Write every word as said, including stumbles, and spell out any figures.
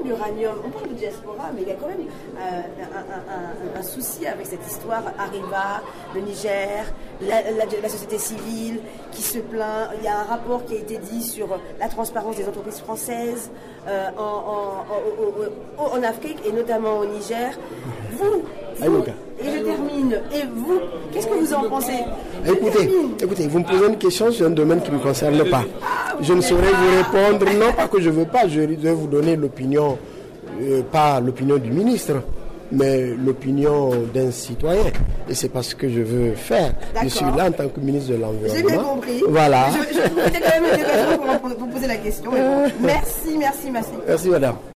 l'uranium, on parle de diaspora, mais il y a quand même euh, un, un, un, un souci avec cette histoire. Areva, le Niger, la, la, la société civile qui se plaint. Il y a un rapport qui a été dit sur la transparence des entreprises françaises euh, en, en, en, en, en Afrique et notamment au Niger. Vous, vous et je termine. Et vous, qu'est-ce que vous en pensez? Écoutez, écoutez, vous me posez une question sur un domaine qui ne me concerne pas. Je ne saurais vous répondre, non pas que je ne veux pas, je vais vous donner l'opinion, euh, pas l'opinion du ministre, mais l'opinion d'un citoyen. Et c'est pas ce que je veux faire. Je suis là en tant que ministre de l'Environnement. J'ai bien compris. Voilà. Je, je, je quand même une occasion pour vous poser la question. Merci, merci, merci. Merci, madame.